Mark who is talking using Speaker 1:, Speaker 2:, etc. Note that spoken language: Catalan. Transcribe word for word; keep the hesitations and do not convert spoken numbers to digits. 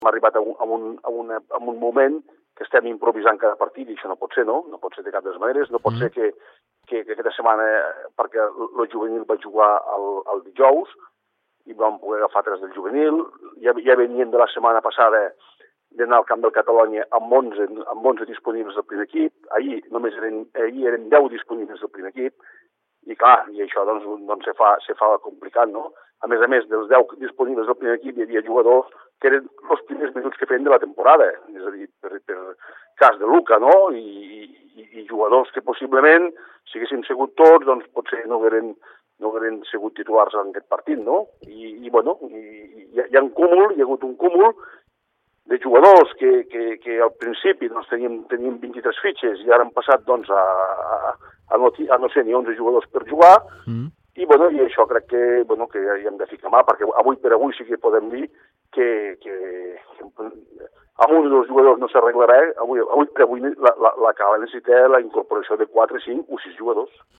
Speaker 1: hem arribat a un, a, un, a, una, a un moment que estem improvisant cada partit i això no pot ser, no? No pot ser de cap de les maneres. No pot mm. ser que, que, que aquesta setmana, perquè el juvenil va jugar el, el dijous i vam poder agafar tres del juvenil. Ja, ja venien de la setmana passada d'anar al camp del Catalunya amb onze, amb onze disponibles del primer equip. Ahir només eren, ahir eren deu disponibles del primer equip. I clar, i això doncs, doncs se, fa, se fa complicat, no? A més a més, dels deu disponibles del primer equip hi havia jugadors que eren els primers minuts que feien de la temporada, és a dir, per, per cas de Luca, no? I, i, i jugadors que possiblement, si haguessin sigut tots, doncs potser no hagueren, no hagueren sigut titulars en aquest partit, no? I, i bueno, i, hi, hi ha un cúmul, hi ha hagut un cúmul de jugadors que, que, que al principi doncs, teníem, teníem vint-i-tres fitxes i ara han passat doncs, a, a, a, no, a no ser ni onze jugadors per jugar, mm. i, bueno, i això crec que, bueno, que hi hem de ficar mà, perquè avui per avui sí que podem dir que, que, que amb un dels jugadors no s'arreglarà, avui, avui per avui la, la, la Cala necessita la incorporació de quatre, cinc o sis jugadors.